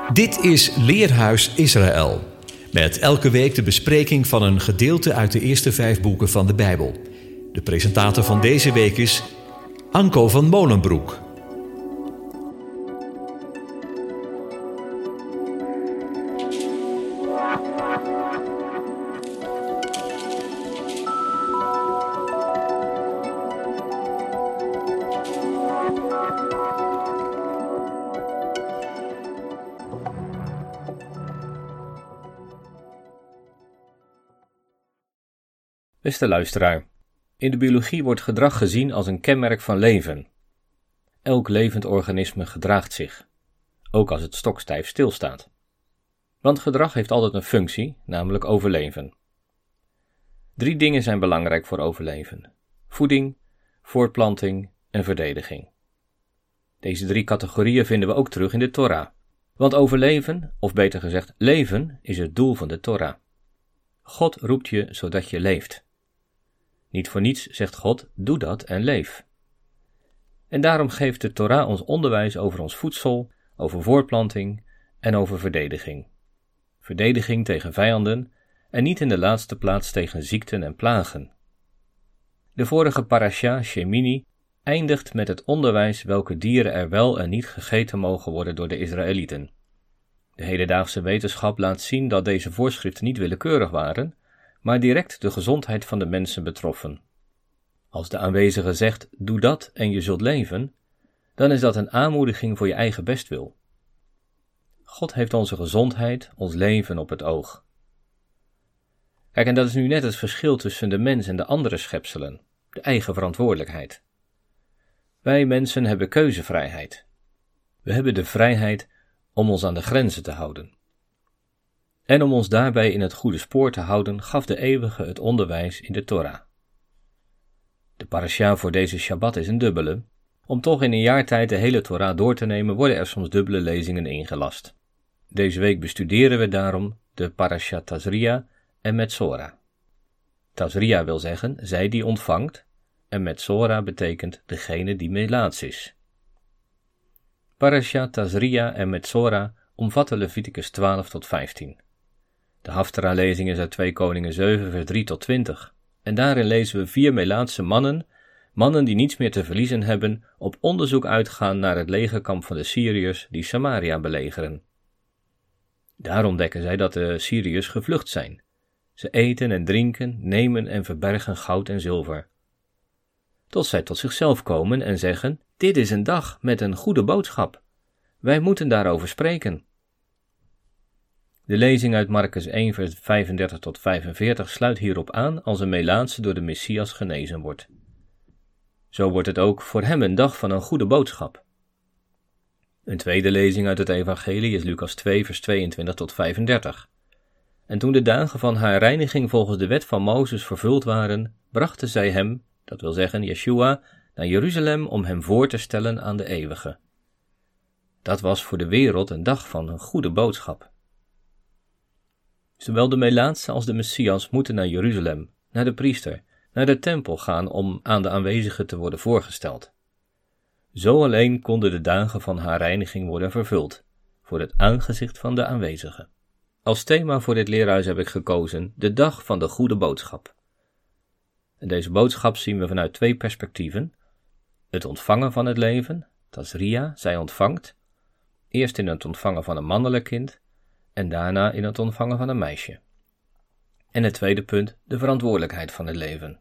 Dit is Leerhuis Israël. Met elke week de bespreking van een gedeelte uit de eerste 5 boeken van de Bijbel. De presentator van deze week is Anko van Molenbroek. Beste luisteraar, in de biologie wordt gedrag gezien als een kenmerk van leven. Elk levend organisme gedraagt zich, ook als het stokstijf stilstaat. Want gedrag heeft altijd een functie, namelijk overleven. 3 dingen zijn belangrijk voor overleven: voeding, voortplanting en verdediging. Deze 3 categorieën vinden we ook terug in de Torah. Want overleven, of beter gezegd leven, is het doel van de Torah. God roept je zodat je leeft. Niet voor niets zegt God, doe dat en leef. En daarom geeft de Torah ons onderwijs over ons voedsel, over voortplanting en over verdediging. Verdediging tegen vijanden en niet in de laatste plaats tegen ziekten en plagen. De vorige parasha, Shemini, eindigt met het onderwijs welke dieren er wel en niet gegeten mogen worden door de Israëlieten. De hedendaagse wetenschap laat zien dat deze voorschriften niet willekeurig waren, maar direct de gezondheid van de mensen betroffen. Als de aanwezige zegt, doe dat en je zult leven, dan is dat een aanmoediging voor je eigen bestwil. God heeft onze gezondheid, ons leven op het oog. Kijk, en dat is nu net het verschil tussen de mens en de andere schepselen, de eigen verantwoordelijkheid. Wij mensen hebben keuzevrijheid. We hebben de vrijheid om ons aan de grenzen te houden. En om ons daarbij in het goede spoor te houden, gaf de Eeuwige het onderwijs in de Torah. De parasha voor deze Shabbat is een dubbele. Om toch in een jaar tijd de hele Torah door te nemen, worden er soms dubbele lezingen ingelast. Deze week bestuderen we daarom de parasha Tazria en Metzora. Tazria wil zeggen, zij die ontvangt, en Metzora betekent degene die melaats is. Parasha Tazria en Metzora omvatten Leviticus 12 tot 15. De Haftara-lezing is uit 2 Koningen 7 vers 3 tot 20. En daarin lezen we 4 melaatse mannen die niets meer te verliezen hebben, op onderzoek uitgaan naar het legerkamp van de Syriërs die Samaria belegeren. Daar ontdekken zij dat de Syriërs gevlucht zijn. Ze eten en drinken, nemen en verbergen goud en zilver. Tot zij tot zichzelf komen en zeggen, dit is een dag met een goede boodschap. Wij moeten daarover spreken. De lezing uit Markus 1 vers 35 tot 45 sluit hierop aan als een melaatse door de Messias genezen wordt. Zo wordt het ook voor hem een dag van een goede boodschap. Een tweede lezing uit het evangelie is Lucas 2 vers 22 tot 35. En toen de dagen van haar reiniging volgens de wet van Mozes vervuld waren, brachten zij hem, dat wil zeggen Yeshua, naar Jeruzalem om hem voor te stellen aan de Eeuwige. Dat was voor de wereld een dag van een goede boodschap. Zowel de melaatse als de Messias moeten naar Jeruzalem, naar de priester, naar de tempel gaan om aan de aanwezigen te worden voorgesteld. Zo alleen konden de dagen van haar reiniging worden vervuld, voor het aangezicht van de aanwezigen. Als thema voor dit leerhuis heb ik gekozen de dag van de goede boodschap. En deze boodschap zien we vanuit 2 perspectieven. Het ontvangen van het leven, Tazria, zij ontvangt, eerst in het ontvangen van een mannelijk kind en daarna in het ontvangen van een meisje. En het tweede punt, de verantwoordelijkheid van het leven.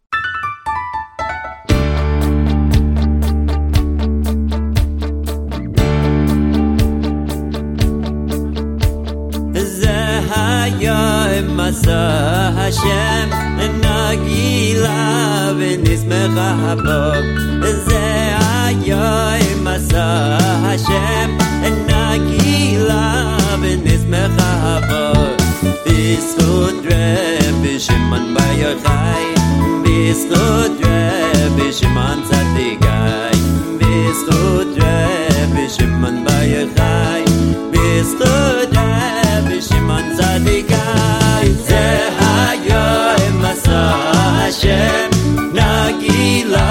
Hashem nagila v'nismecha bo ze hayom masa Hashem nagila v'nismecha bo b'zchut Rabbi Shimon bar Yochai b'zchut Rabbi Shimon tzaddikai b'zchut Rabbi Shimon bar Yochai b'zchut Rabbi Shimon tzaddikai ze hayom masa Hashem nagila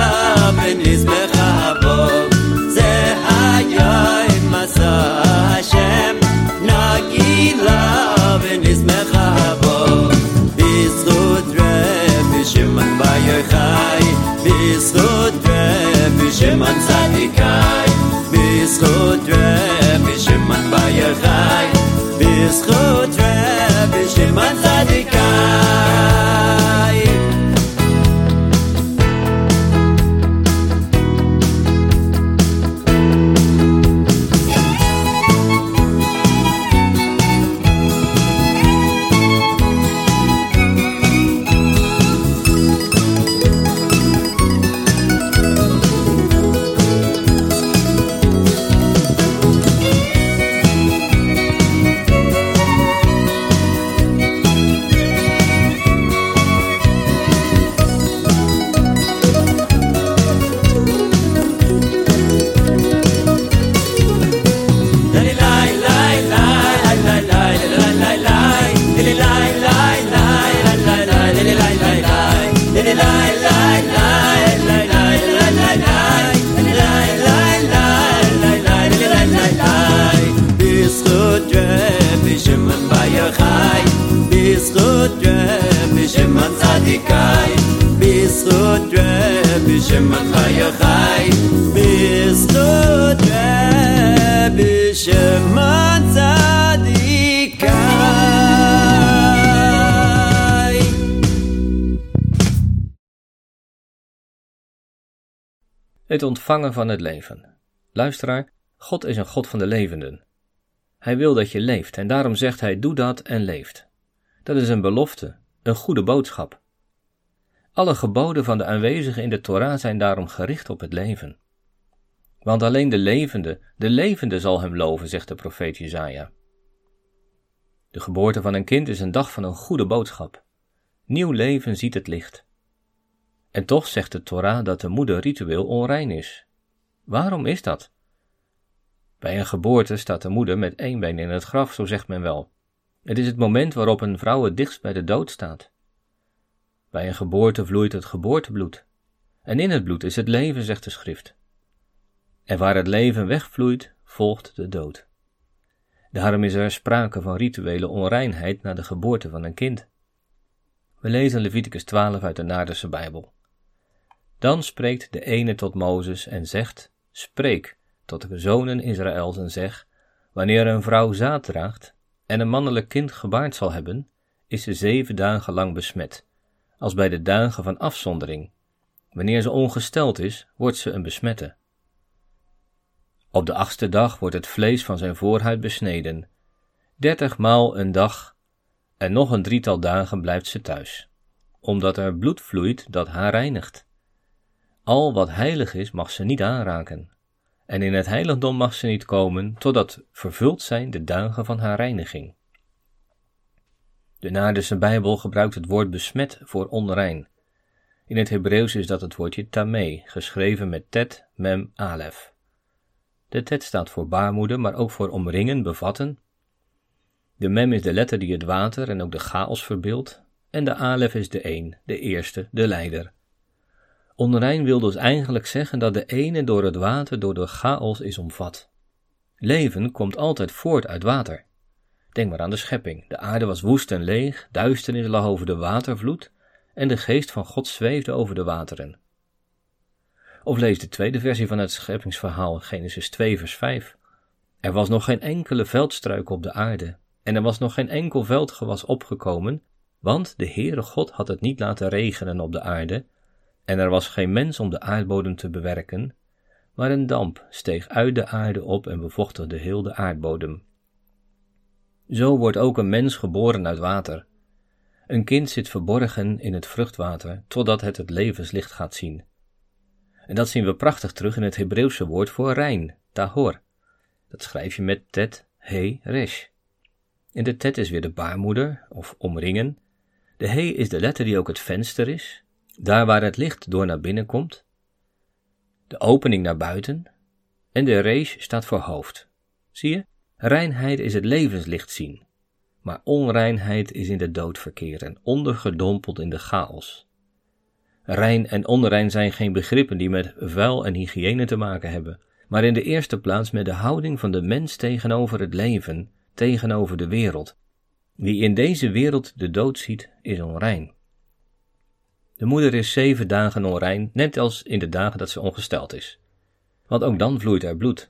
v'nismecha bo ze hayom masa Hashem Shimon Bar Yochai, B'zchut Rabbi Shimon Tzadikai. B'zchut Rabbi Shimon Tzadikai, B'zchut Rabbi Shimon Bar Yochai, B'zchut Rabbi Shimon Tzadikai. Het ontvangen van het leven. Luisteraar, God is een God van de levenden. Hij wil dat je leeft en daarom zegt hij: doe dat en leeft. Dat is een belofte, een goede boodschap. Alle geboden van de aanwezigen in de Torah zijn daarom gericht op het leven. Want alleen de levende zal hem loven, zegt de profeet Jesaja. De geboorte van een kind is een dag van een goede boodschap. Nieuw leven ziet het licht. En toch zegt de Torah dat de moeder ritueel onrein is. Waarom is dat? Bij een geboorte staat de moeder met één been in het graf, zo zegt men wel. Het is het moment waarop een vrouw het dichtst bij de dood staat. Bij een geboorte vloeit het geboortebloed. En in het bloed is het leven, zegt de schrift. En waar het leven wegvloeit, volgt de dood. Daarom is er sprake van rituele onreinheid na de geboorte van een kind. We lezen Leviticus 12 uit de Naardense Bijbel. Dan spreekt de ene tot Mozes en zegt: spreek tot de zonen Israëls en zeg: wanneer een vrouw zaad draagt en een mannelijk kind gebaard zal hebben, is ze 7 dagen lang besmet, als bij de dagen van afzondering. Wanneer ze ongesteld is, wordt ze een besmette. Op de 8e dag wordt het vlees van zijn voorhuid besneden. 30 maal een dag en nog een 3-tal dagen blijft ze thuis, omdat er bloed vloeit dat haar reinigt. Al wat heilig is mag ze niet aanraken. En in het heiligdom mag ze niet komen, totdat vervuld zijn de dagen van haar reiniging. De Naardense Bijbel gebruikt het woord besmet voor onrein. In het Hebreeuws is dat het woordje tameh, geschreven met tet, mem, alef. De tet staat voor baarmoeder, maar ook voor omringen, bevatten. De mem is de letter die het water en ook de chaos verbeeldt, en de alef is de een, de eerste, de leider. Onrein wil dus eigenlijk zeggen dat de ene door het water, door de chaos is omvat. Leven komt altijd voort uit water. Denk maar aan de schepping. De aarde was woest en leeg, duisternis lag over de watervloed en de geest van God zweefde over de wateren. Of lees de tweede versie van het scheppingsverhaal, Genesis 2 vers 5. Er was nog geen enkele veldstruik op de aarde en er was nog geen enkel veldgewas opgekomen, want de Heere God had het niet laten regenen op de aarde en er was geen mens om de aardbodem te bewerken, maar een damp steeg uit de aarde op en bevochtigde heel de aardbodem. Zo wordt ook een mens geboren uit water. Een kind zit verborgen in het vruchtwater, totdat het levenslicht gaat zien. En dat zien we prachtig terug in het Hebreeuwse woord voor rein, tahor. Dat schrijf je met tet, he, resh. En de tet is weer de baarmoeder, of omringen. De he is de letter die ook het venster is, daar waar het licht door naar binnen komt. De opening naar buiten. En de resh staat voor hoofd. Zie je? Reinheid is het levenslicht zien, maar onreinheid is in de dood verkeren, ondergedompeld in de chaos. Rein en onrein zijn geen begrippen die met vuil en hygiëne te maken hebben, maar in de eerste plaats met de houding van de mens tegenover het leven, tegenover de wereld. Wie in deze wereld de dood ziet, is onrein. De moeder is 7 dagen onrein, net als in de dagen dat ze ongesteld is. Want ook dan vloeit er bloed.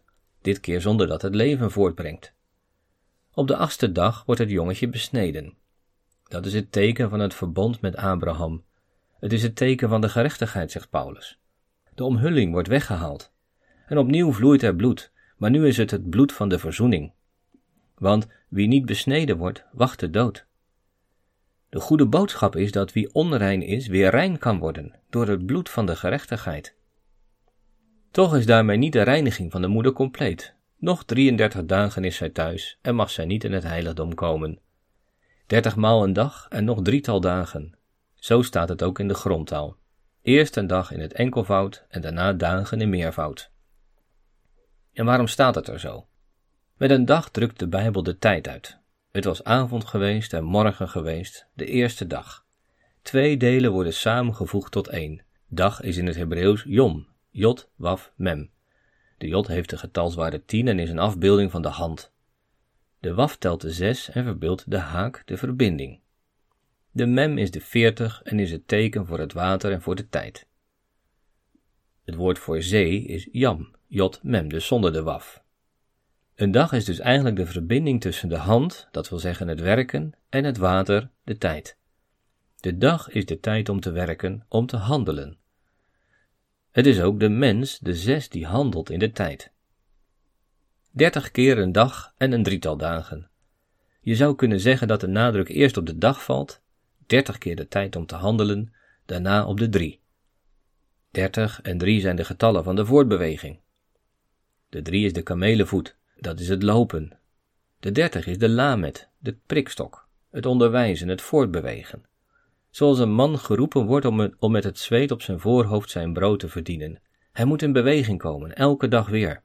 dit keer zonder dat het leven voortbrengt. Op de 8e dag wordt het jongetje besneden. Dat is het teken van het verbond met Abraham. Het is het teken van de gerechtigheid, zegt Paulus. De omhulling wordt weggehaald. En opnieuw vloeit er bloed, maar nu is het bloed van de verzoening. Want wie niet besneden wordt, wacht de dood. De goede boodschap is dat wie onrein is, weer rein kan worden, door het bloed van de gerechtigheid. Toch is daarmee niet de reiniging van de moeder compleet. Nog 33 dagen is zij thuis en mag zij niet in het heiligdom komen. 30 maal een dag en nog 3-tal dagen. Zo staat het ook in de grondtaal. Eerst een dag in het enkelvoud en daarna dagen in meervoud. En waarom staat het er zo? Met een dag drukt de Bijbel de tijd uit. Het was avond geweest en morgen geweest, de eerste dag. 2 delen worden samengevoegd tot 1. Dag is in het Hebreeuws yom, jod, waf, mem. De jod heeft de getalswaarde 10 en is een afbeelding van de hand. De waf telt de 6 en verbeeldt de haak, de verbinding. De mem is de 40 en is het teken voor het water en voor de tijd. Het woord voor zee is yam, jod, mem, dus zonder de waf. Een dag is dus eigenlijk de verbinding tussen de hand, dat wil zeggen het werken, en het water, de tijd. De dag is de tijd om te werken, om te handelen. Het is ook de mens, de 6, die handelt in de tijd. 30 keer een dag en een 3-tal dagen. Je zou kunnen zeggen dat de nadruk eerst op de dag valt, 30 keer de tijd om te handelen, daarna op de 3. 30 en 3 zijn de getallen van de voortbeweging. De 3 is de kamelenvoet, dat is het lopen. De 30 is de lamet, de prikstok, het onderwijzen, het voortbewegen. Zoals een man geroepen wordt om met het zweet op zijn voorhoofd zijn brood te verdienen. Hij moet in beweging komen, elke dag weer.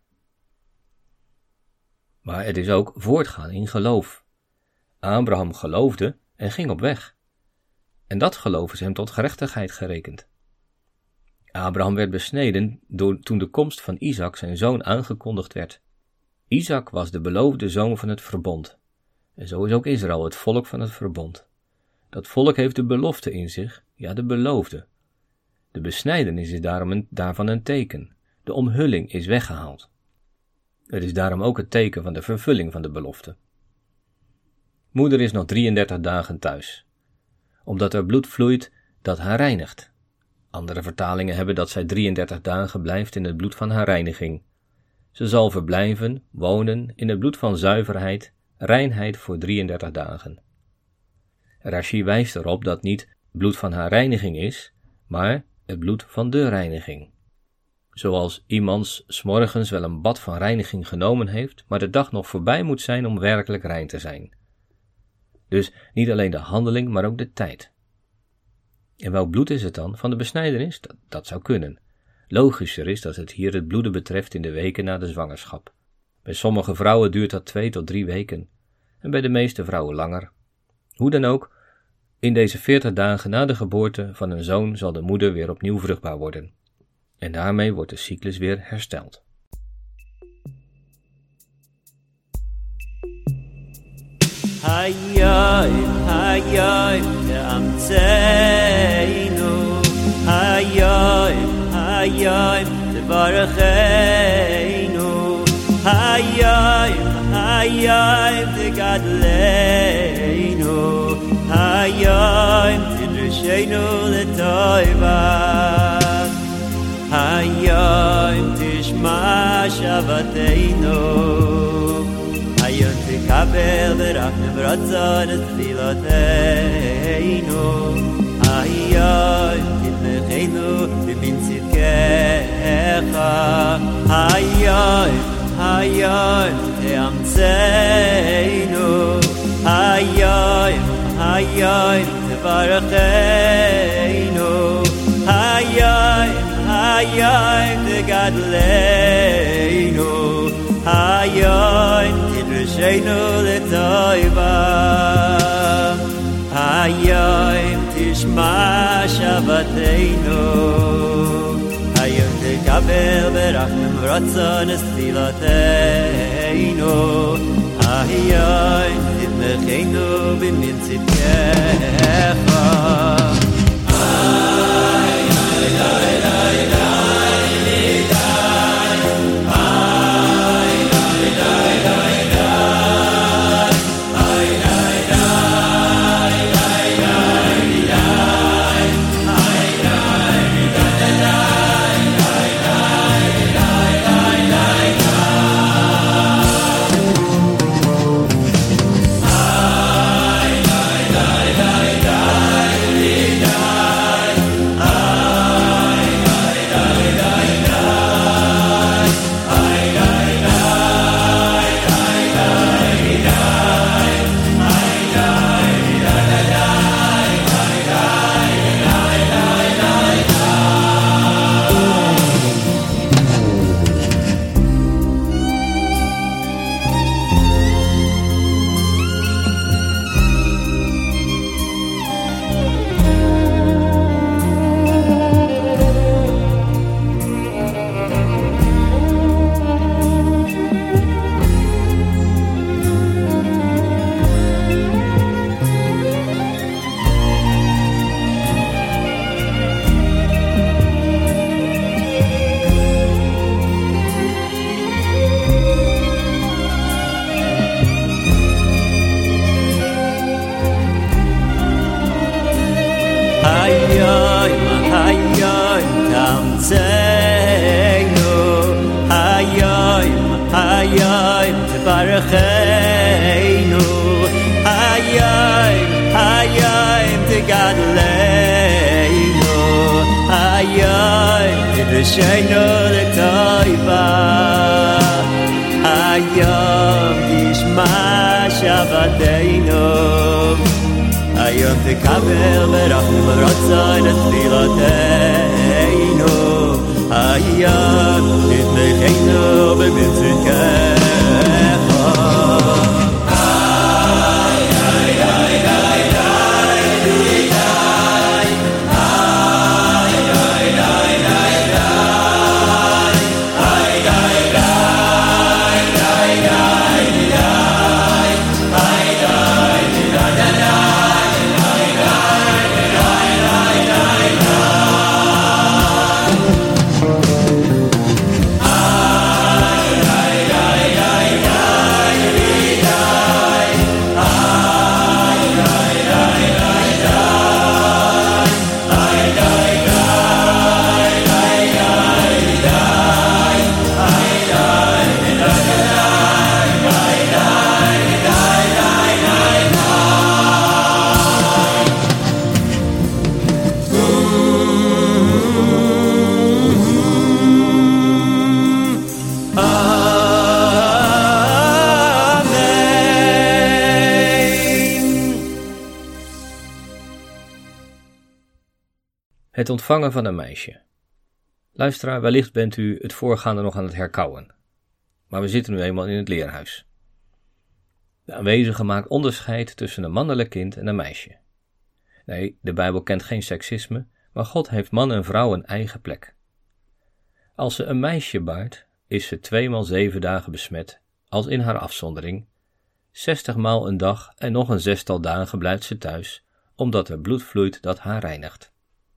Maar het is ook voortgaan in geloof. Abraham geloofde en ging op weg. En dat geloof is hem tot gerechtigheid gerekend. Abraham werd besneden toen de komst van Isaac zijn zoon aangekondigd werd. Isaac was de beloofde zoon van het verbond. En zo is ook Israël het volk van het verbond. Dat volk heeft de belofte in zich, ja de beloofde. De besnijdenis is daarvan een teken. De omhulling is weggehaald. Het is daarom ook het teken van de vervulling van de belofte. Moeder is nog 33 dagen thuis, omdat er bloed vloeit dat haar reinigt. Andere vertalingen hebben dat zij 33 dagen blijft in het bloed van haar reiniging. Ze zal verblijven, wonen in het bloed van zuiverheid, reinheid voor 33 dagen. Rashi wijst erop dat niet bloed van haar reiniging is, maar het bloed van de reiniging. Zoals iemand 's morgens wel een bad van reiniging genomen heeft, maar de dag nog voorbij moet zijn om werkelijk rein te zijn. Dus niet alleen de handeling, maar ook de tijd. En welk bloed is het dan van de besnijdenis? Dat zou kunnen. Logischer is dat het hier het bloeden betreft in de weken na de zwangerschap. Bij sommige vrouwen duurt dat 2 tot 3 weken, en bij de meeste vrouwen langer. Hoe dan ook, in deze 40 dagen na de geboorte van een zoon zal de moeder weer opnieuw vruchtbaar worden. En daarmee wordt de cyclus weer hersteld. Hayay, hayay, te'amtzeinu. Hayay, hayay, tevarecheinu. Hayay, hayay, tegadleinu. Hayay, tidrishenu letoiva. Hayay, tishma shavateinu. Hayay, תקבל ברחמים רצון את תפילותינו. היום תתמכנו במין צדקך. היום תאמצנו. היום תברכנו. היום תגדלנו. היום תדרשנו לטובה. היום תשמע שבתנו. היום תקבל ברחמים ורצון את תפילותינו. היום תתמכנו במין צדקך. I necheinu hayayim tegadleinu hayayim tedeshenu letoiva hayayim tishma shavateinu hayayim tekavel berachim v'ratzon et tfiloteinu hayayim titnecheinu b'mitzvotkecha Het ontvangen van een meisje. Luisteraar, wellicht bent u het voorgaande nog aan het herkauwen. Maar we zitten nu eenmaal in het leerhuis. De aanwezige maakt onderscheid tussen een mannelijk kind en een meisje. Nee, de Bijbel kent geen seksisme, maar God heeft man en vrouw een eigen plek. Als ze een meisje baart, is ze 2 x 7 dagen besmet, als in haar afzondering. 60 maal een dag en nog een 6-tal dagen blijft ze thuis, omdat er bloed vloeit dat haar reinigt.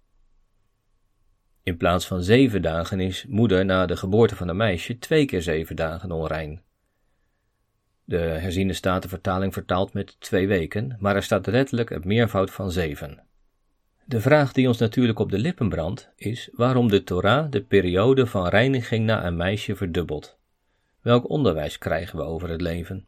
In plaats van 7 dagen is moeder na de geboorte van een meisje 2 keer 7 dagen onrein. De herziene statenvertaling vertaalt met 2 weken, maar er staat letterlijk het meervoud van 7. De vraag die ons natuurlijk op de lippen brandt, is waarom de Torah de periode van reiniging na een meisje verdubbelt. Welk onderwijs krijgen we over het leven?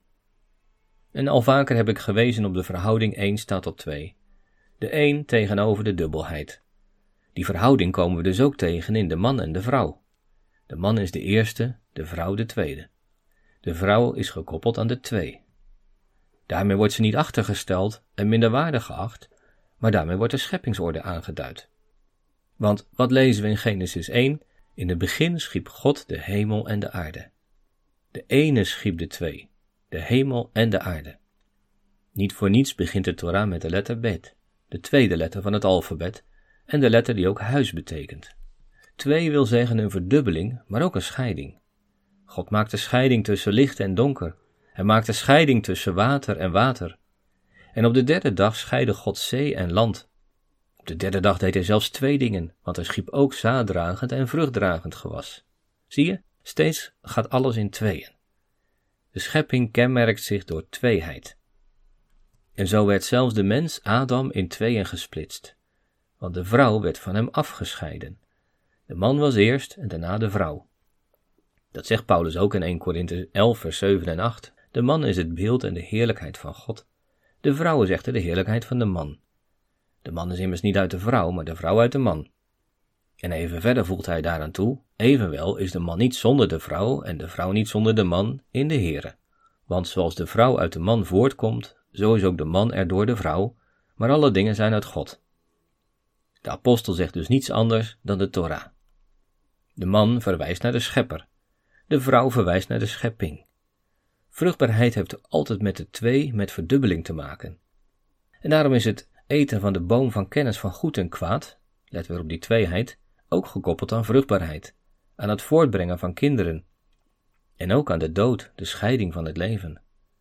En al vaker heb ik gewezen op de verhouding 1 staat tot 2. De 1 tegenover de dubbelheid. Die verhouding komen we dus ook tegen in de man en de vrouw. De man is de eerste, de vrouw de tweede. De vrouw is gekoppeld aan de 2. Daarmee wordt ze niet achtergesteld en minderwaardig geacht, maar daarmee wordt de scheppingsorde aangeduid. Want wat lezen we in Genesis 1? In het begin schiep God de hemel en de aarde. De ene schiep de 2, de hemel en de aarde. Niet voor niets begint de Torah met de letter Bet, de tweede letter van het alfabet, en de letter die ook huis betekent. 2 wil zeggen een verdubbeling, maar ook een scheiding. God maakt de scheiding tussen licht en donker. Hij maakt de scheiding tussen water en water. En op de 3e dag scheidde God zee en land. Op de 3e dag deed hij zelfs 2 dingen, want hij schiep ook zaaddragend en vruchtdragend gewas. Zie je, steeds gaat alles in tweeën. De schepping kenmerkt zich door tweeheid. En zo werd zelfs de mens Adam in 2 gesplitst. Want de vrouw werd van hem afgescheiden. De man was eerst en daarna de vrouw. Dat zegt Paulus ook in 1 Korinthe 11 vers 7 en 8. De man is het beeld en de heerlijkheid van God. De vrouw is echter de heerlijkheid van de man. De man is immers niet uit de vrouw, maar de vrouw uit de man. En even verder voegt hij daaraan toe, evenwel is de man niet zonder de vrouw en de vrouw niet zonder de man in de Here. Want zoals de vrouw uit de man voortkomt, zo is ook de man er door de vrouw, maar alle dingen zijn uit God. De apostel zegt dus niets anders dan de Torah. De man verwijst naar de schepper. De vrouw verwijst naar de schepping. Vruchtbaarheid heeft altijd met de 2 met verdubbeling te maken. En daarom is het eten van de boom van kennis van goed en kwaad, let weer op die tweeheid, ook gekoppeld aan vruchtbaarheid, aan het voortbrengen van kinderen. En ook aan de dood, de scheiding van het leven.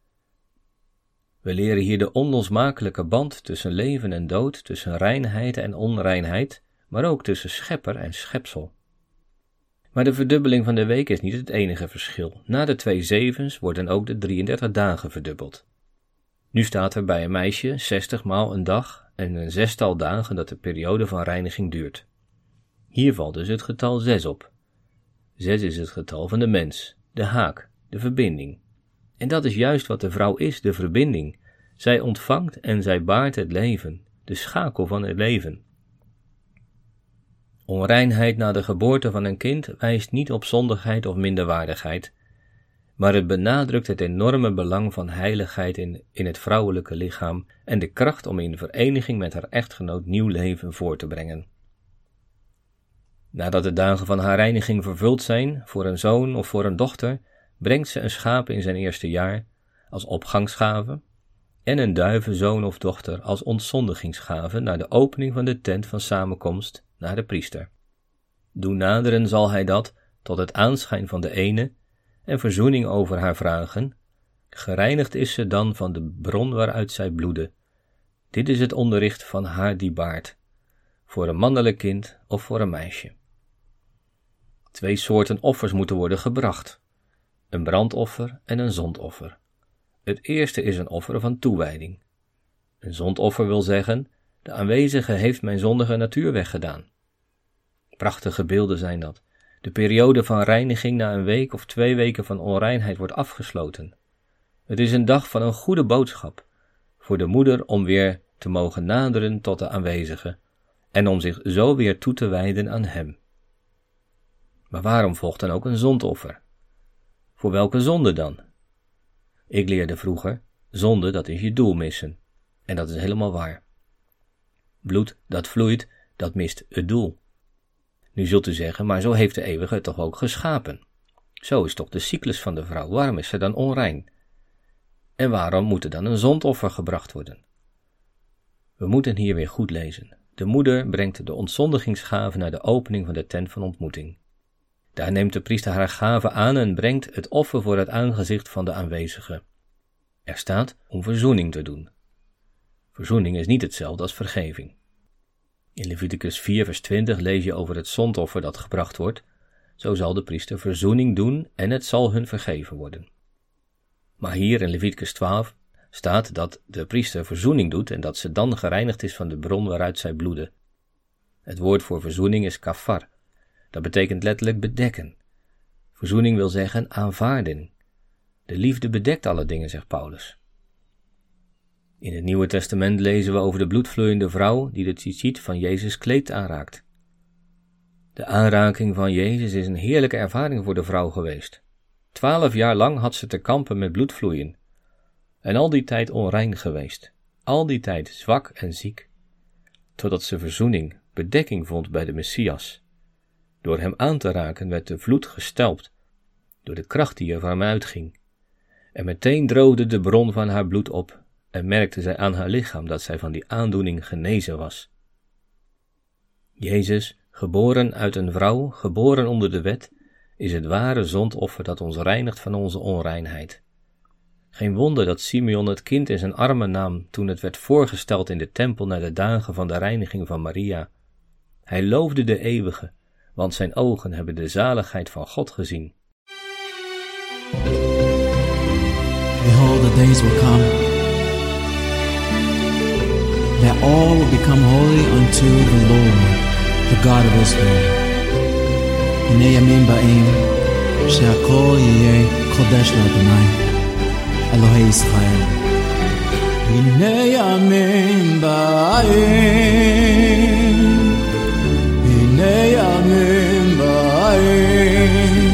We leren hier de onlosmakelijke band tussen leven en dood, tussen reinheid en onreinheid, maar ook tussen schepper en schepsel. Maar de verdubbeling van de week is niet het enige verschil. Na de 2 zevens worden ook de 33 dagen verdubbeld. Nu staat er bij een meisje 60 maal een dag en een 6-tal dagen dat de periode van reiniging duurt. Hier valt dus het getal 6 op. 6 is het getal van de mens, de haak, de verbinding. En dat is juist wat de vrouw is, de verbinding. Zij ontvangt en zij baart het leven, de schakel van het leven. Onreinheid na de geboorte van een kind wijst niet op zondigheid of minderwaardigheid, maar het benadrukt het enorme belang van heiligheid in het vrouwelijke lichaam en de kracht om in vereniging met haar echtgenoot nieuw leven voor te brengen. Nadat de dagen van haar reiniging vervuld zijn, voor een zoon of voor een dochter, brengt ze een schaap in zijn eerste jaar als opgangsgave en een duivenzoon of dochter als ontzondigingsgave naar de opening van de tent van samenkomst naar de priester. Doen naderen zal hij dat tot het aanschijn van de ene en verzoening over haar vragen. Gereinigd is ze dan van de bron waaruit zij bloedde. Dit is het onderricht van haar die baart, voor een mannelijk kind of voor een meisje. 2 soorten offers moeten worden gebracht, een brandoffer en een zondoffer. Het eerste is een offer van toewijding. Een zondoffer wil zeggen, de aanwezige heeft mijn zondige natuur weggedaan. Prachtige beelden zijn dat. De periode van reiniging na een week of 2 weken van onreinheid wordt afgesloten. Het is een dag van een goede boodschap, voor de moeder om weer te mogen naderen tot de aanwezige en om zich zo weer toe te wijden aan hem. Maar waarom volgt dan ook een zondoffer? Voor welke zonde dan? Ik leerde vroeger, zonde dat is je doel missen. En dat is helemaal waar. Bloed dat vloeit, dat mist het doel. Nu zult u zeggen, maar zo heeft de eeuwige het toch ook geschapen. Zo is toch de cyclus van de vrouw, waarom is ze dan onrein? En waarom moet er dan een zondoffer gebracht worden? We moeten hier weer goed lezen. De moeder brengt de ontzondigingsgave naar de opening van de tent van ontmoeting. Daar neemt de priester haar gave aan en brengt het offer voor het aangezicht van de aanwezige. Er staat om verzoening te doen. Verzoening is niet hetzelfde als vergeving. In Leviticus 4 vers 20 lees je over het zondoffer dat gebracht wordt. Zo zal de priester verzoening doen en het zal hun vergeven worden. Maar hier in Leviticus 12 staat dat de priester verzoening doet en dat ze dan gereinigd is van de bron waaruit zij bloedde. Het woord voor verzoening is kafar. Dat betekent letterlijk bedekken. Verzoening wil zeggen aanvaarding. De liefde bedekt alle dingen, zegt Paulus. In het Nieuwe Testament lezen we over de bloedvloeiende vrouw die de tzitzit van Jezus kleed aanraakt. De aanraking van Jezus is een heerlijke ervaring voor de vrouw geweest. 12 jaar lang had ze te kampen met bloedvloeien. En al die tijd onrein geweest. Al die tijd zwak en ziek. Totdat ze verzoening, bedekking vond bij de Messias. Door hem aan te raken werd de vloed gestelpt, door de kracht die er van hem uitging. En meteen droogde de bron van haar bloed op en merkte zij aan haar lichaam dat zij van die aandoening genezen was. Jezus, geboren uit een vrouw, geboren onder de wet, is het ware zondoffer dat ons reinigt van onze onreinheid. Geen wonder dat Simeon het kind in zijn armen nam toen het werd voorgesteld in de tempel na de dagen van de reiniging van Maria. Hij loofde de eeuwige, want zijn ogen hebben de zaligheid van God gezien. Behold, the days will come, that all will become holy unto the Lord, the God of Israel. Hinei yamim ba'im, she'akol yeh kodesh l'Adonai, Elohei Yisrael. Hinei yamim ba'im, hinei yamim ba'im,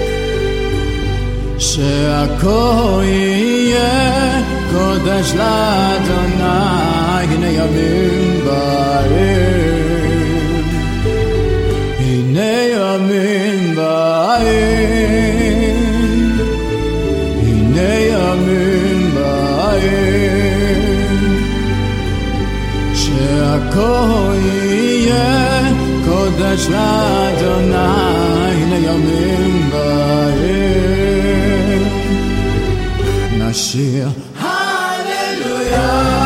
she'akol yeh kodesh l'Adonai, hinei yamim ba'im, hinei yamim ba'im, hinei yamim ba'im, she'akol yeh kodesh l'Adonai, hinei yamim ba'im. Nashir Hallelujah.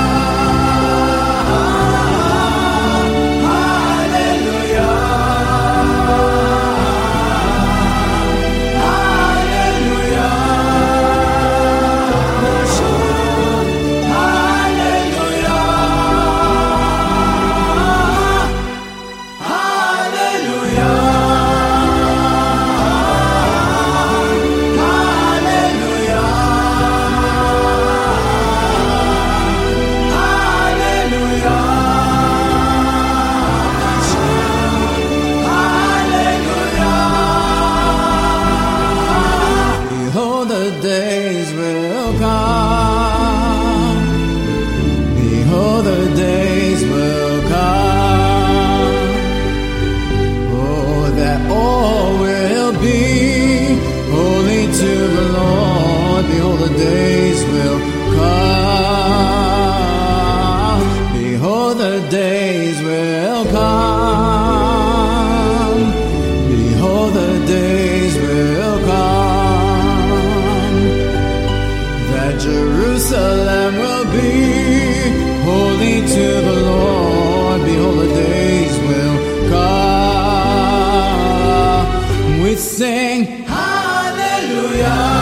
Jerusalem will be holy to the Lord. Behold, the days will come. We sing hallelujah.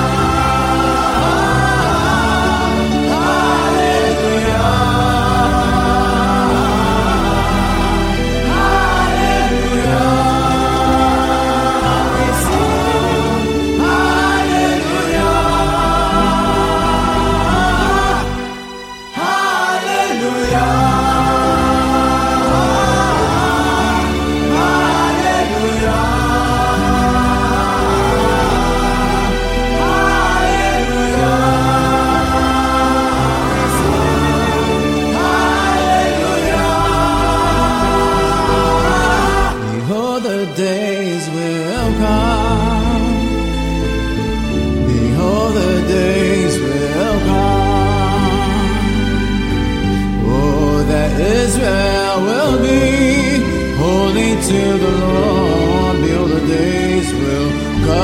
Israel will be holy to the Lord. Behold, the days will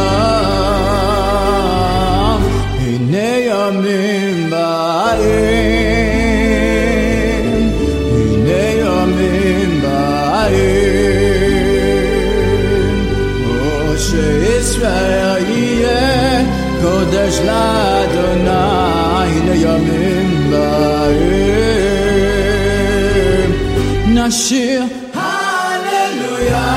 come. Hine yamim ba'im. Hine yamim ba'im. Oh, she'Israel yeh kodesh la'Adonai. Hine yamim ba'im. Nashir hallelujah.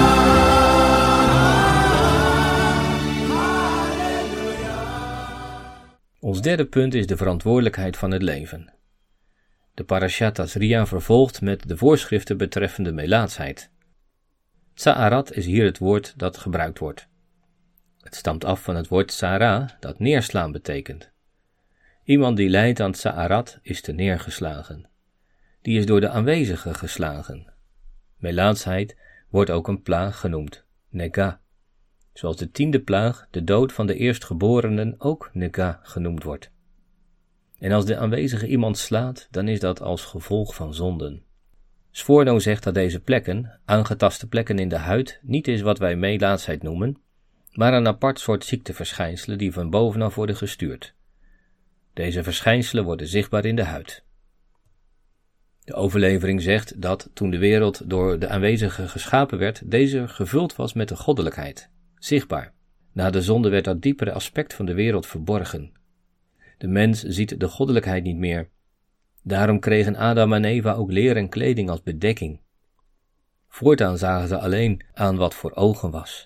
Ons derde punt is de verantwoordelijkheid van het leven. De parasha Tazria vervolgt met de voorschriften betreffende melaatsheid. Tsa'arat is hier het woord dat gebruikt wordt. Het stamt af van het woord tsara, dat neerslaan betekent. Iemand die lijdt aan tsa'arat is te neergeslagen. Die is door de aanwezigen geslagen. Melaatsheid wordt ook een plaag genoemd, nega. Zoals de 10e plaag, de dood van de eerstgeborenen, ook nega genoemd wordt. En als de aanwezige iemand slaat, dan is dat als gevolg van zonden. Sforno zegt dat deze plekken, aangetaste plekken in de huid, niet is wat wij melaatsheid noemen, maar een apart soort ziekteverschijnselen die van bovenaf worden gestuurd. Deze verschijnselen worden zichtbaar in de huid. De overlevering zegt dat toen de wereld door de aanwezigen geschapen werd, deze gevuld was met de goddelijkheid, zichtbaar. Na de zonde werd dat diepere aspect van de wereld verborgen. De mens ziet de goddelijkheid niet meer. Daarom kregen Adam en Eva ook leer en kleding als bedekking. Voortaan zagen ze alleen aan wat voor ogen was.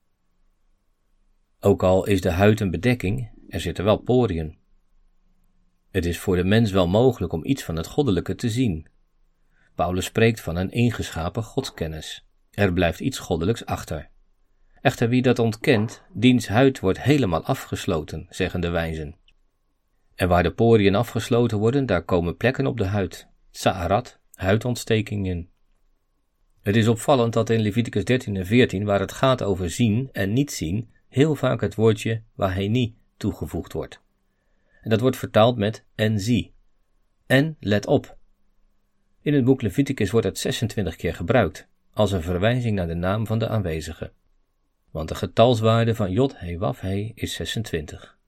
Ook al is de huid een bedekking, er zitten wel poriën. Het is voor de mens wel mogelijk om iets van het goddelijke te zien. Paulus spreekt van een ingeschapen godskennis. Er blijft iets goddelijks achter. Echter wie dat ontkent, diens huid wordt helemaal afgesloten, zeggen de wijzen. En waar de poriën afgesloten worden, daar komen plekken op de huid, tsa'arat, huidontstekingen. Het is opvallend dat in Leviticus 13 en 14, waar het gaat over zien en niet zien, heel vaak het woordje waheni toegevoegd wordt. En dat wordt vertaald met en zie. En let op. In het boek Leviticus wordt het 26 keer gebruikt, als een verwijzing naar de naam van de aanwezige. Want de getalswaarde van Jod-He-Waf-He is 26.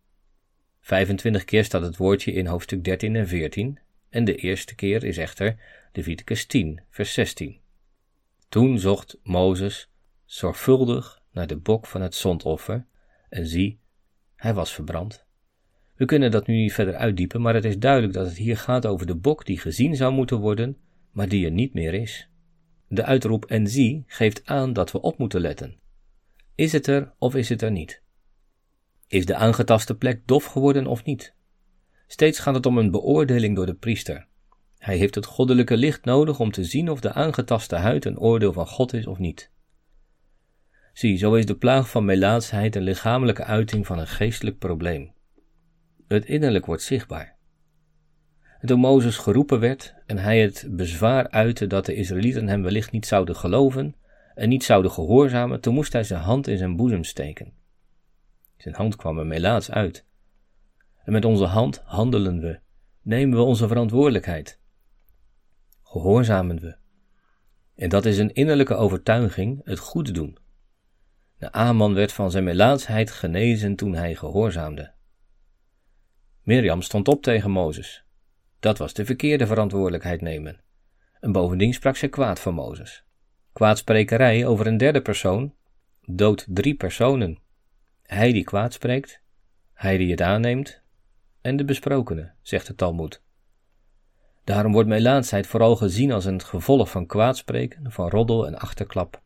25 keer staat het woordje in hoofdstuk 13 en 14, en de eerste keer is echter Leviticus 10, vers 16. Toen zocht Mozes zorgvuldig naar de bok van het zondoffer, en zie, hij was verbrand. We kunnen dat nu niet verder uitdiepen, maar het is duidelijk dat het hier gaat over de bok die gezien zou moeten worden, maar die er niet meer is. De uitroep en zie geeft aan dat we op moeten letten. Is het er of is het er niet? Is de aangetaste plek dof geworden of niet? Steeds gaat het om een beoordeling door de priester. Hij heeft het goddelijke licht nodig om te zien of de aangetaste huid een oordeel van God is of niet. Zie, zo is de plaag van melaatsheid een lichamelijke uiting van een geestelijk probleem. Het innerlijk wordt zichtbaar. En toen Mozes geroepen werd en hij het bezwaar uitte dat de Israëlieten hem wellicht niet zouden geloven en niet zouden gehoorzamen, toen moest hij zijn hand in zijn boezem steken. Zijn hand kwam er melaats uit. En met onze hand handelen we, nemen we onze verantwoordelijkheid. Gehoorzamen we. En dat is een innerlijke overtuiging, het goede doen. De Aman werd van zijn melaatsheid genezen toen hij gehoorzaamde. Mirjam stond op tegen Mozes. Dat was de verkeerde verantwoordelijkheid nemen. En bovendien sprak zij kwaad van Mozes. Kwaadsprekerij over een derde persoon doodt 3 personen. Hij die kwaad spreekt, hij die het aanneemt en de besprokene, zegt de Talmoed. Daarom wordt melaatsheid vooral gezien als een gevolg van kwaadspreken, van roddel en achterklap.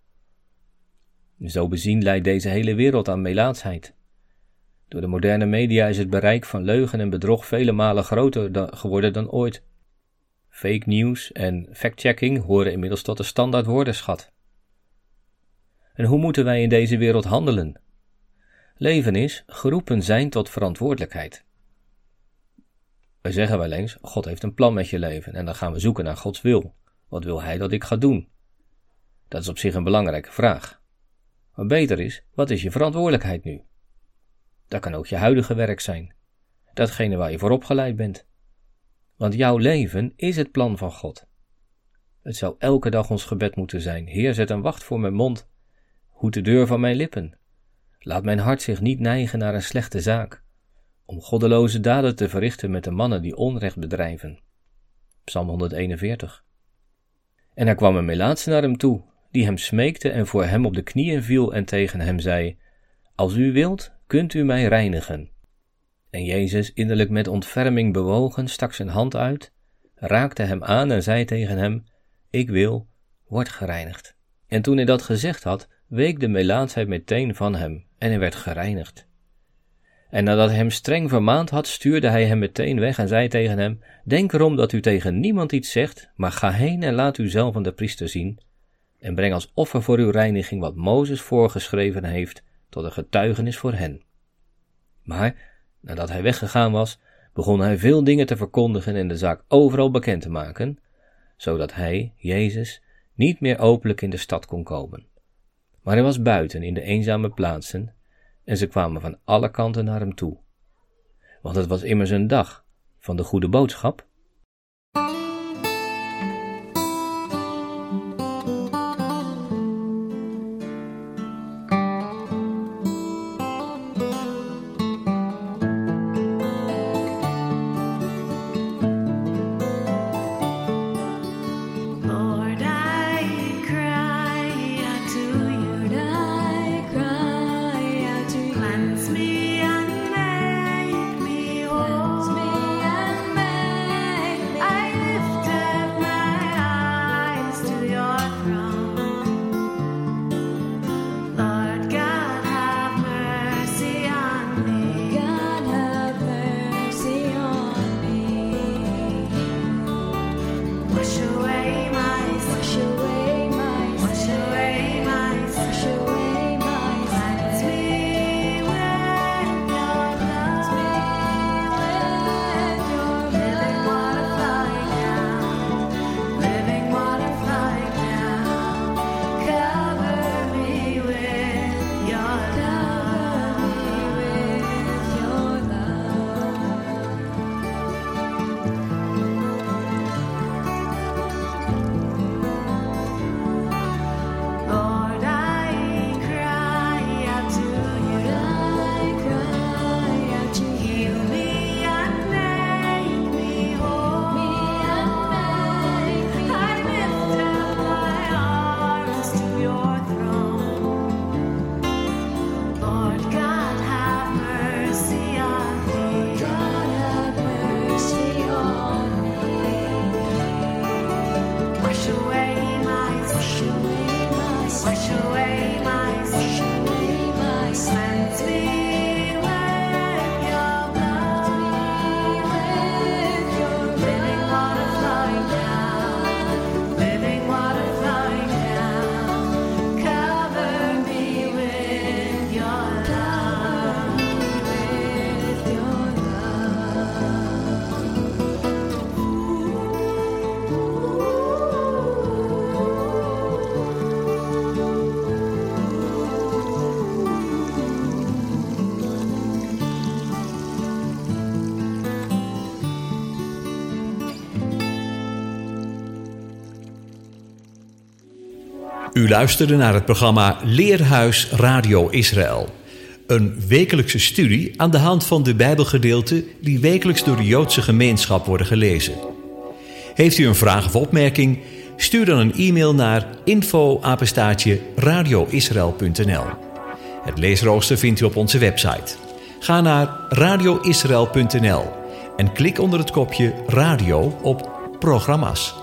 Zo bezien leidt deze hele wereld aan melaatsheid. Door de moderne media is het bereik van leugen en bedrog vele malen groter geworden dan ooit. Fake news en fact-checking horen inmiddels tot de standaard woordenschat. En hoe moeten wij in deze wereld handelen? Leven is geroepen zijn tot verantwoordelijkheid. Wij zeggen wel eens, God heeft een plan met je leven en dan gaan we zoeken naar Gods wil. Wat wil Hij dat ik ga doen? Dat is op zich een belangrijke vraag. Maar beter is, wat is je verantwoordelijkheid nu? Dat kan ook je huidige werk zijn. Datgene waar je voor opgeleid bent. Want jouw leven is het plan van God. Het zou elke dag ons gebed moeten zijn. Heer, zet een wacht voor mijn mond. Hoed de deur van mijn lippen. Laat mijn hart zich niet neigen naar een slechte zaak, om goddeloze daden te verrichten met de mannen die onrecht bedrijven. Psalm 141. En er kwam een melaatse naar hem toe, die hem smeekte en voor hem op de knieën viel en tegen hem zei: Als u wilt, kunt u mij reinigen. En Jezus, innerlijk met ontferming bewogen, stak zijn hand uit, raakte hem aan en zei tegen hem: Ik wil, word gereinigd. En toen hij dat gezegd had, week de melaatsheid meteen van hem en hij werd gereinigd. En nadat hij hem streng vermaand had, stuurde hij hem meteen weg en zei tegen hem: Denk erom dat u tegen niemand iets zegt, maar ga heen en laat u zelf aan de priester zien en breng als offer voor uw reiniging wat Mozes voorgeschreven heeft tot een getuigenis voor hen. Maar nadat hij weggegaan was, begon hij veel dingen te verkondigen en de zaak overal bekend te maken, zodat hij, Jezus, niet meer openlijk in de stad kon komen. Maar hij was buiten in de eenzame plaatsen en ze kwamen van alle kanten naar hem toe. Want het was immers een dag van de goede boodschap. U luisterde naar het programma Leerhuis Radio Israël. Een wekelijkse studie aan de hand van de Bijbelgedeelten die wekelijks door de Joodse gemeenschap worden gelezen. Heeft u een vraag of opmerking? Stuur dan een e-mail naar info@radioisrael.nl. Het leesrooster vindt u op onze website. Ga naar radioisrael.nl en klik onder het kopje Radio op Programma's.